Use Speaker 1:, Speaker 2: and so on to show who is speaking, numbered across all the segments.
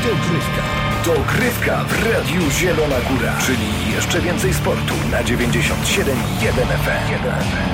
Speaker 1: Dogrywka w Radiu Zielona Góra, czyli jeszcze więcej sportu na 97,1 FM.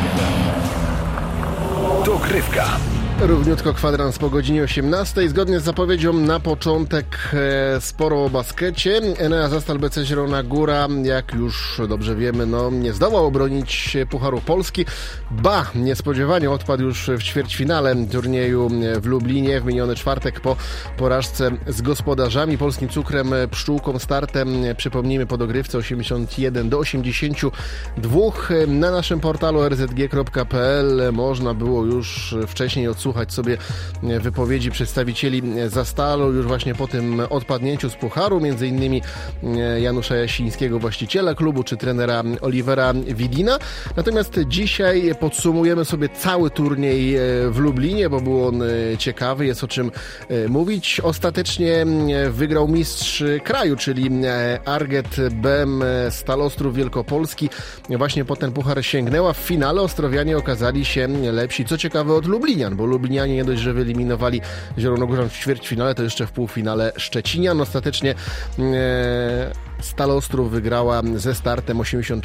Speaker 1: Dogrywka.
Speaker 2: Równiutko kwadrans po godzinie 18. Zgodnie z zapowiedzią na początek sporo o baskecie. Enea Zastal BC Zielona Góra, jak już dobrze wiemy, nie zdołał obronić Pucharu Polski. Niespodziewanie odpadł już w ćwierćfinale turnieju w Lublinie w miniony czwartek po porażce z gospodarzami Polskim Cukrem Pszczółką startem. Przypomnijmy, po dogrywce 81-82. Na naszym portalu rzg.pl można było już wcześniej odsłuchać sobie wypowiedzi przedstawicieli Zastalu już właśnie po tym odpadnięciu z Pucharu, między innymi Janusza Jasińskiego, właściciela klubu, czy trenera Olivera Widina. Natomiast dzisiaj podsumujemy sobie cały turniej w Lublinie, bo był on ciekawy, jest o czym mówić. Ostatecznie wygrał mistrz kraju, czyli Arget BM Stal Ostrów Wielkopolski. Właśnie po ten puchar sięgnęła. W finale ostrowianie okazali się lepsi, co ciekawe, od lublinian, bo lublinianie nie dość, że wyeliminowali Zielonogórzan w ćwierćfinale, to jeszcze w półfinale Szczecinian. Ostatecznie Stal Ostrów wygrała ze startem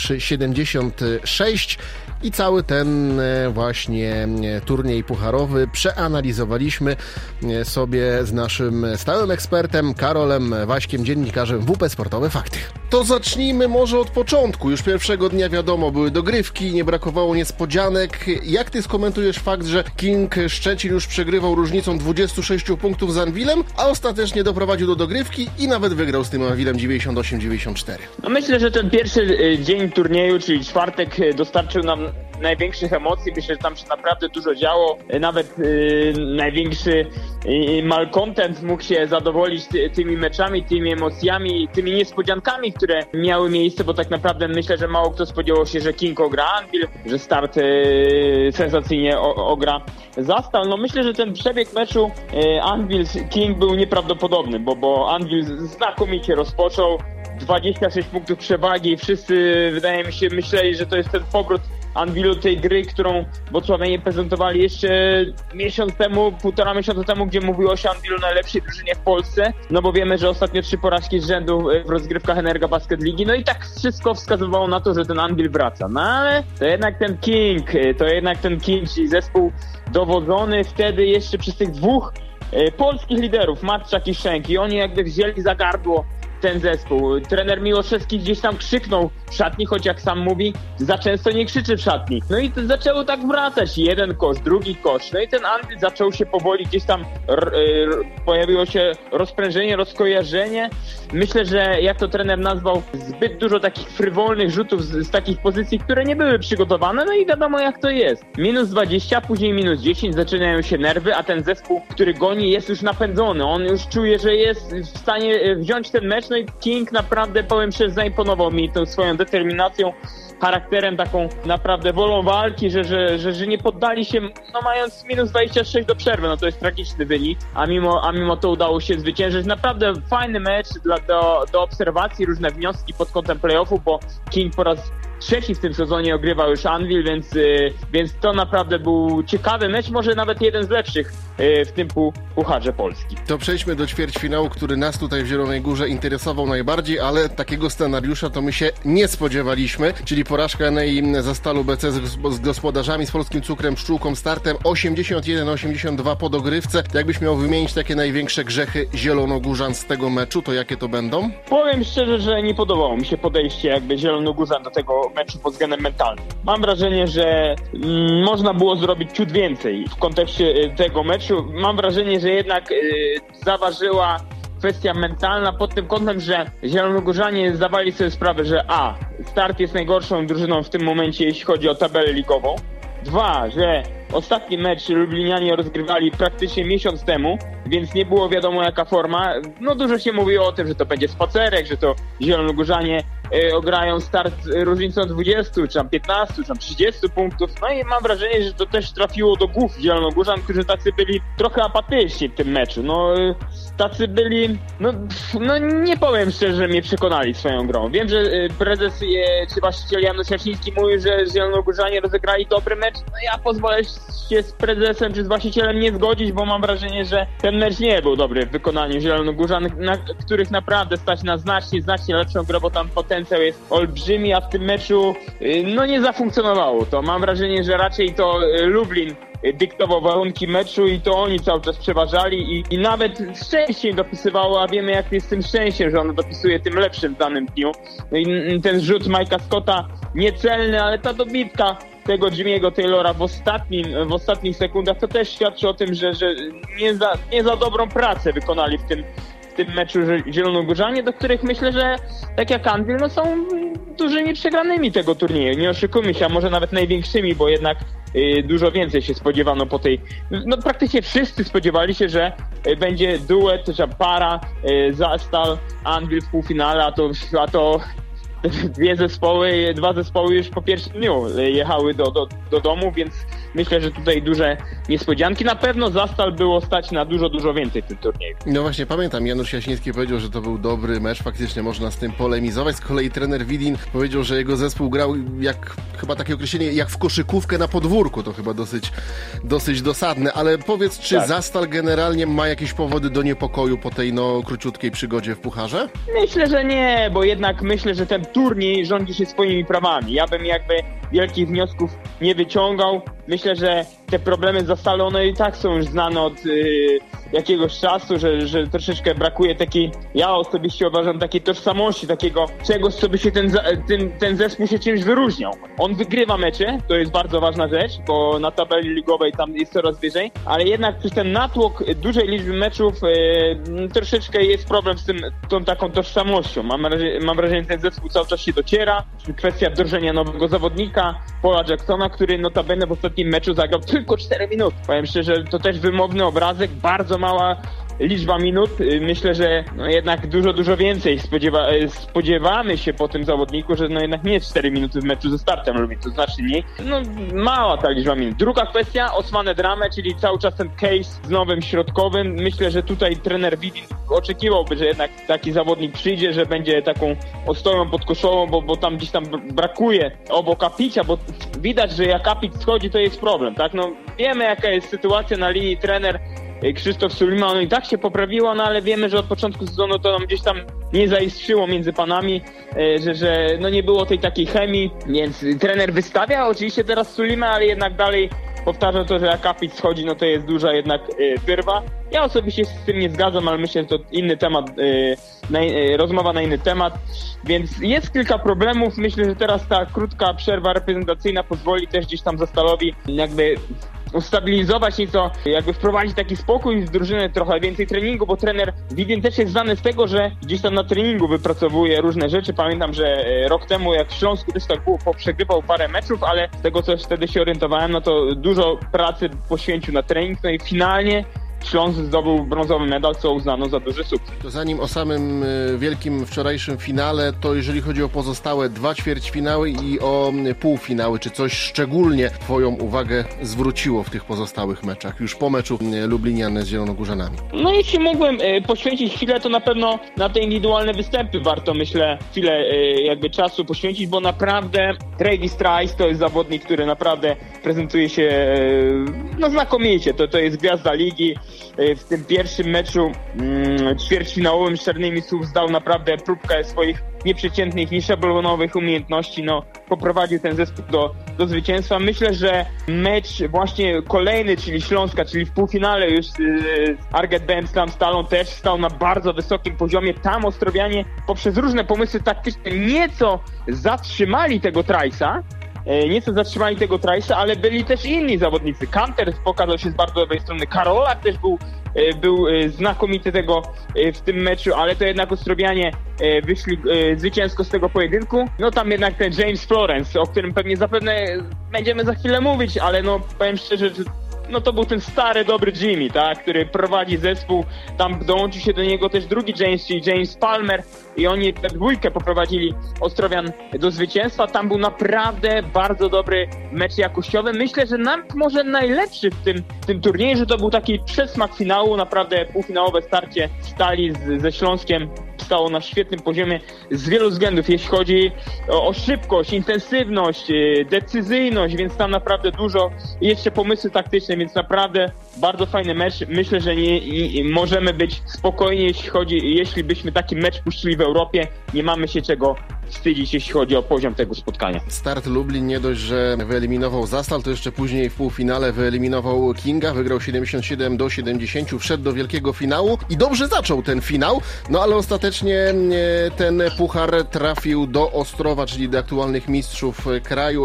Speaker 2: 83-76 i cały ten właśnie turniej pucharowy przeanalizowaliśmy sobie z naszym stałym ekspertem Karolem Waśkiem, dziennikarzem WP Sportowe Fakty. To zacznijmy może od początku. Już pierwszego dnia wiadomo, były dogrywki, nie brakowało niespodzianek. Jak ty skomentujesz fakt, że King Szczecin już przegrywał różnicą 26 punktów z Anwilem, a ostatecznie doprowadził do dogrywki i nawet wygrał z tym Anwilem 98-94?
Speaker 3: Myślę, że ten pierwszy dzień turnieju, czyli czwartek, dostarczył nam największych emocji. Myślę, że tam się naprawdę dużo działo. Nawet największy malcontent mógł się zadowolić tymi meczami, tymi emocjami, tymi niespodziankami, które miały miejsce, bo tak naprawdę myślę, że mało kto spodziewał się, że King ogra Anwil, że start sensacyjnie ogra Zastal. Myślę, że ten przebieg meczu Anwil-King był nieprawdopodobny, bo Anwil znakomicie rozpoczął, 26 punktów przewagi. Wszyscy, wydaje mi się, myśleli, że to jest ten powrót Anwilu tej gry, którą Włocławianie prezentowali jeszcze półtora miesiąca temu, gdzie mówiło się o Anwilu najlepszej drużynie w Polsce, bo wiemy, że ostatnio 3 porażki z rzędu w rozgrywkach Energa Basket Ligi, i tak wszystko wskazywało na to, że ten Anwil wraca. Ale to jednak ten King, czyli zespół dowodzony wtedy jeszcze przez tych dwóch polskich liderów, Matczak i Szczęk, i oni jakby wzięli za gardło ten zespół. Trener Miłoszewski gdzieś tam krzyknął w szatni, choć jak sam mówi, za często nie krzyczy w szatni. I to zaczęło tak wracać. Jeden kosz, drugi kosz. I ten Anwil zaczął się powoli gdzieś tam, pojawiło się rozprężenie, rozkojarzenie. Myślę, że jak to trener nazwał, zbyt dużo takich frywolnych rzutów z takich pozycji, które nie były przygotowane. I wiadomo, jak to jest. Minus 20, później minus 10, zaczynają się nerwy, a ten zespół, który goni, jest już napędzony. On już czuje, że jest w stanie wziąć ten mecz. I King naprawdę, powiem szczerze, zaimponował mi tą swoją determinacją, charakterem, taką naprawdę wolą walki, że nie poddali się, mając minus 26 do przerwy. To jest tragiczny wynik, a mimo to udało się zwyciężyć. Naprawdę fajny mecz do obserwacji, różne wnioski pod kątem play-offu, bo King po raz trzeci w tym sezonie ogrywał już Anwil, więc to naprawdę był ciekawy mecz, może nawet jeden z lepszych w tym Pucharze Polski.
Speaker 2: To przejdźmy do ćwierćfinału, który nas tutaj w Zielonej Górze interesował najbardziej, ale takiego scenariusza to my się nie spodziewaliśmy, czyli porażka Enei Zastalu BC z gospodarzami, z Polskim Cukrem Pszczółką startem 81-82 po dogrywce. Jakbyś miał wymienić takie największe grzechy zielonogórzan z tego meczu, to jakie to będą?
Speaker 3: Powiem szczerze, że nie podobało mi się podejście jakby zielonogórzan do tego meczu pod względem mentalnym. Mam wrażenie, że można było zrobić ciut więcej w kontekście tego meczu. Mam wrażenie, że jednak zaważyła kwestia mentalna pod tym kątem, że zielonogórzanie zdawali sobie sprawę, że start jest najgorszą drużyną w tym momencie, jeśli chodzi o tabelę ligową. 2, że ostatni mecz lublinianie rozgrywali praktycznie miesiąc temu, więc nie było wiadomo jaka forma. Dużo się mówiło o tym, że to będzie spacerek, że to zielonogórzanie ograją start różnicą 20, czy tam 15, czy tam 30 punktów. No i mam wrażenie, że to też trafiło do głów zielonogórzan, którzy tacy byli trochę apatyczni w tym meczu. No tacy byli, no nie powiem szczerze, że mnie przekonali swoją grą. Wiem, że prezes czy właściciel Janusz Jasiński mówi, że zielonogórzanie rozegrali dobry mecz. No ja pozwolę się z prezesem czy z właścicielem nie zgodzić, bo mam wrażenie, że ten mecz nie był dobry w wykonaniu zielonogórzan, których naprawdę stać na znacznie lepszą grę, bo tam potencjał jest olbrzymi, a w tym meczu no nie zafunkcjonowało to. Mam wrażenie, że raczej to Lublin dyktował warunki meczu i to oni cały czas przeważali i nawet szczęście dopisywało, a wiemy jak jest z tym szczęściem, że ono dopisuje tym lepszym w danym dniu. No i ten rzut Mike'a Scotta niecelny, ale ta dobitka tego Jimmy'ego Taylora w ostatnich sekundach to też świadczy o tym, że nie za dobrą pracę wykonali w tym meczu zielonogórzanie, do których myślę, że tak jak Anwil, no są dużymi przegranymi tego turnieju. Nie oszukujmy się, a może nawet największymi, bo jednak dużo więcej się spodziewano po tej... No praktycznie wszyscy spodziewali się, że będzie duet, że para Zastal, Anwil w półfinale, a to dwa zespoły już po pierwszym dniu jechały do domu, więc myślę, że tutaj duże niespodzianki. Na pewno Zastal było stać na dużo więcej w tym turnieju.
Speaker 2: No właśnie, pamiętam, Janusz Jasiński powiedział, że to był dobry mecz, faktycznie można z tym polemizować. Z kolei trener Widin powiedział, że jego zespół grał jak, chyba takie określenie, jak w koszykówkę na podwórku. To chyba dosyć dosadne, ale powiedz, czy tak. Zastal generalnie ma jakieś powody do niepokoju po tej króciutkiej przygodzie w pucharze?
Speaker 3: Myślę, że nie, bo jednak myślę, że ten turniej rządzi się swoimi prawami. Ja bym jakby wielkich wniosków nie wyciągał. Myślę, że te problemy z Zastalą, one i tak są już znane od jakiegoś czasu, że troszeczkę brakuje takiej, ja osobiście uważam, takiej tożsamości, takiego czegoś, co by się ten zespół się czymś wyróżniał. On wygrywa mecze, to jest bardzo ważna rzecz, bo na tabeli ligowej tam jest coraz wyżej, ale jednak przez ten natłok dużej liczby meczów troszeczkę jest problem z tą taką tożsamością. Mam wrażenie, że ten zespół cały czas się dociera. Kwestia wdrożenia nowego zawodnika, Paula Jacksona, który notabene w ostatnim meczu zagrał tylko 4 minuty. Powiem szczerze, to też wymowny obrazek, bardzo mała liczba minut. Myślę, że jednak dużo więcej spodziewamy się po tym zawodniku, że jednak nie 4 minuty w meczu ze startem lubi, to znaczy mniej. Mała ta liczba minut. Druga kwestia, Osmane Dramę, czyli cały czas ten case z nowym środkowym. Myślę, że tutaj trener Widin oczekiwałby, że jednak taki zawodnik przyjdzie, że będzie taką ostoją podkoszową, bo tam gdzieś tam brakuje obok Kapicia, bo widać, że jak Kapic schodzi, to jest problem, tak? Wiemy jaka jest sytuacja na linii trener Krzysztof Sulima, i tak się poprawiło, ale wiemy, że od początku sezonu to nam gdzieś tam nie zaiskrzyło między panami, że nie było tej takiej chemii, więc trener wystawia oczywiście teraz Sulimę, ale jednak dalej powtarzam to, że jak Kapic schodzi, to jest duża jednak wyrwa. Ja osobiście z tym nie zgadzam, ale myślę, że to inny temat, rozmowa na inny temat, więc jest kilka problemów. Myślę, że teraz ta krótka przerwa reprezentacyjna pozwoli też gdzieś tam Zastalowi jakby ustabilizować nieco, jakby wprowadzić taki spokój w drużynę, trochę więcej treningu, bo trener Widin też jest znany z tego, że gdzieś tam na treningu wypracowuje różne rzeczy. Pamiętam, że rok temu jak w Śląsku też tak było, przegrywał parę meczów, ale z tego co wtedy się orientowałem, to dużo pracy poświęcił na trening, i finalnie Śląsk zdobył brązowy medal, co uznano za duży sukces.
Speaker 2: To zanim o samym wielkim wczorajszym finale, to jeżeli chodzi o pozostałe 2 ćwierćfinały i o półfinały, czy coś szczególnie Twoją uwagę zwróciło w tych pozostałych meczach, już po meczu Lublinian z Zielonogórzanami?
Speaker 3: Jeśli mógłbym poświęcić chwilę, to na pewno na te indywidualne występy warto, myślę, chwilę jakby czasu poświęcić, bo naprawdę Travis Trice to jest zawodnik, który naprawdę prezentuje się znakomicie. To jest gwiazda ligi. W tym pierwszym meczu ćwierćfinałowym z Czarnymi Słów zdał naprawdę próbkę swoich nieprzeciętnych, nieszablonowych umiejętności. Poprowadził ten zespół do zwycięstwa. Myślę, że mecz właśnie kolejny, czyli Śląska, czyli w półfinale już z Arget BM Stalą też stał na bardzo wysokim poziomie. Tam Ostrowianie poprzez różne pomysły taktyczne nieco zatrzymali tego Trice'a, ale byli też inni zawodnicy. Kanter pokazał się z bardzo dobrej strony. Karolak też był znakomity w tym meczu, ale to jednak Ostrowianie wyszli zwycięsko z tego pojedynku. Tam jednak ten James Florence, o którym pewnie zapewne będziemy za chwilę mówić, ale powiem szczerze, że no to był ten stary, dobry Jimmy, tak, który prowadzi zespół. Tam dołączył się do niego też drugi James, czyli James Palmer, i oni we dwójkę poprowadzili Ostrowian do zwycięstwa. Tam był naprawdę bardzo dobry mecz jakościowy. Myślę, że może najlepszy w tym turnieju, że to był taki przedsmak finału, naprawdę półfinałowe starcie Stali ze Śląskiem stało na świetnym poziomie z wielu względów, jeśli chodzi o szybkość, intensywność, decyzyjność, więc tam naprawdę dużo, jeszcze pomysły taktyczne, więc naprawdę bardzo fajny mecz. Myślę, że nie możemy być spokojni, jeśli byśmy taki mecz puścili w Europie. Nie mamy się czego wstydzić, jeśli chodzi o poziom tego spotkania.
Speaker 2: Start Lublin nie dość, że wyeliminował Zastal, to jeszcze później w półfinale wyeliminował Kinga, wygrał 77-70, wszedł do wielkiego finału i dobrze zaczął ten finał, no ale ostatecznie ten puchar trafił do Ostrowa, czyli do aktualnych mistrzów kraju.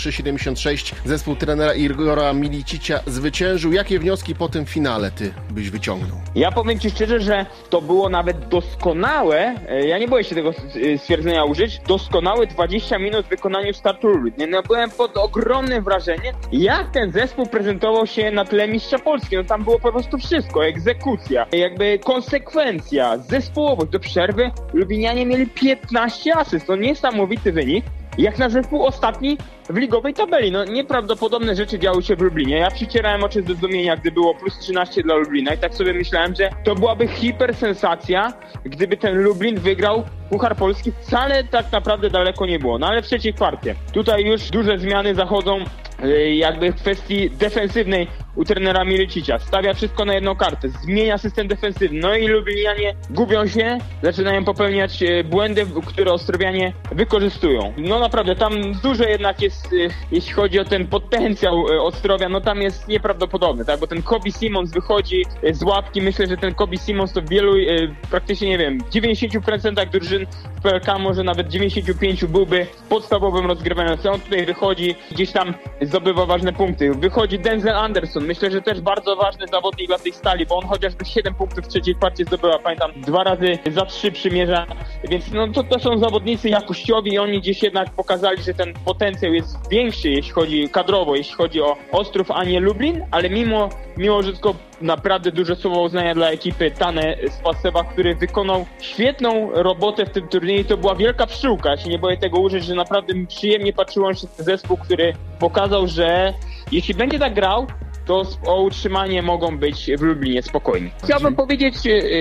Speaker 2: 83-76 zespół trenera Igora Milicicia zwyciężył. Jakie wnioski po tym finale ty byś wyciągnął?
Speaker 3: Ja powiem ci szczerze, że to było nawet doskonałe, ja nie boję się tego stwierdzenia użyć, doskonałe 20 minut w wykonaniu startu Lublin. No, byłem pod ogromnym wrażeniem, jak ten zespół prezentował się na tle mistrza Polski. No tam było po prostu wszystko, egzekucja, jakby konsekwencja, zespołowość. Do przerwy Lublinianie mieli 15 asyst, to niesamowity wynik. Jak na zespół ostatni w ligowej tabeli. No nieprawdopodobne rzeczy działy się w Lublinie. Ja przycierałem oczy ze zdumienia, gdy było plus 13 dla Lublina i tak sobie myślałem, że to byłaby hipersensacja, gdyby ten Lublin wygrał Puchar Polski. Wcale tak naprawdę daleko nie było. No ale w trzeciej kwarcie. Tutaj już duże zmiany zachodzą jakby w kwestii defensywnej u trenera Milicicia. Stawia wszystko na jedną kartę, zmienia system defensywny, no i Lublinianie gubią się, zaczynają popełniać błędy, które Ostrowianie wykorzystują. No naprawdę, tam dużo jednak jest, jeśli chodzi o ten potencjał Ostrowia, no tam jest nieprawdopodobny, tak, bo ten Kobe Simons wychodzi z łapki. Myślę, że ten Kobe Simons to w wielu, praktycznie nie wiem, 90% drużyn w PLK, może nawet 95% byłby podstawowym rozgrywającym. On tutaj wychodzi, gdzieś tam zdobywa ważne punkty. Wychodzi Denzel Anderson, myślę, że też bardzo ważny zawodnik dla tej Stali, bo on chociażby 7 punktów w trzeciej kwarcie zdobyła, pamiętam, 2 razy za 3 przymierza, więc no to są zawodnicy jakościowi i oni gdzieś jednak pokazali, że ten potencjał jest większy, jeśli chodzi kadrowo, jeśli chodzi o Ostrów, a nie Lublin, ale mimo wszystko naprawdę duże słowo uznania dla ekipy Tane z Pasewa, który wykonał świetną robotę w tym turnieju. To była wielka pszczółka, ja się nie boję tego użyć, że naprawdę przyjemnie patrzyło się na zespół, który pokazał, że jeśli będzie tak grał, to o utrzymanie mogą być w Lublinie spokojni. Chciałbym powiedzieć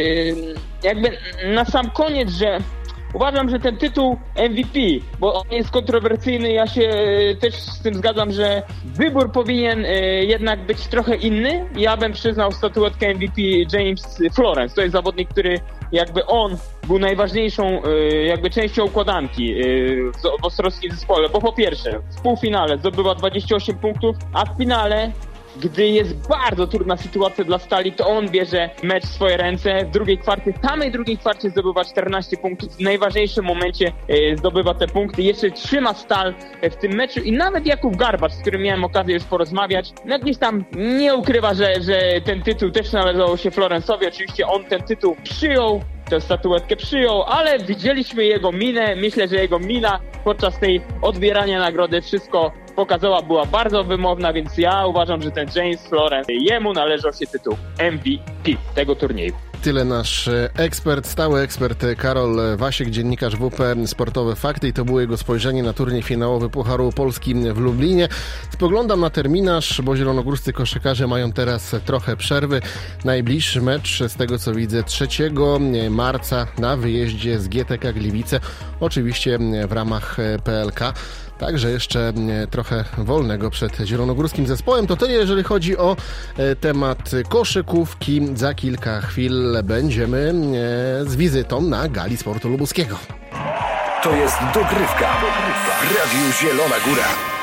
Speaker 3: jakby na sam koniec, że uważam, że ten tytuł MVP, bo on jest kontrowersyjny, ja się też z tym zgadzam, że wybór powinien jednak być trochę inny. Ja bym przyznał statuetkę MVP James Florence. To jest zawodnik, który jakby on był najważniejszą jakby częścią układanki w ostrowskim zespole, bo po pierwsze w półfinale zdobywa 28 punktów, a w finale, gdy jest bardzo trudna sytuacja dla Stali, to on bierze mecz w swoje ręce. W samej drugiej kwarcie zdobywa 14 punktów. W najważniejszym momencie zdobywa te punkty. Jeszcze trzyma Stal w tym meczu i nawet Jakub Garbacz, z którym miałem okazję już porozmawiać, no gdzieś tam nie ukrywa, że ten tytuł też należało się Florence'owi. Oczywiście on ten tytuł przyjął, tę statuetkę przyjął, ale widzieliśmy jego minę. Myślę, że jego mina podczas tej odbierania nagrody wszystko pokazała, była bardzo wymowna, więc ja uważam, że ten James Florence, jemu należał się tytuł MVP tego turnieju.
Speaker 2: Tyle nasz ekspert, stały ekspert Karol Wasiek, dziennikarz WP Sportowe Fakty, i to było jego spojrzenie na turniej finałowy Pucharu Polski w Lublinie. Spoglądam na terminarz, bo zielonogórscy koszykarze mają teraz trochę przerwy. Najbliższy mecz, z tego co widzę, 3 marca na wyjeździe z GTK Gliwice, oczywiście w ramach PLK. Także jeszcze trochę wolnego przed zielonogórskim zespołem. To tyle, jeżeli chodzi o temat koszykówki. Za kilka chwil będziemy z wizytą na gali sportu lubuskiego.
Speaker 1: To jest dogrywka w Radiu Zielona Góra.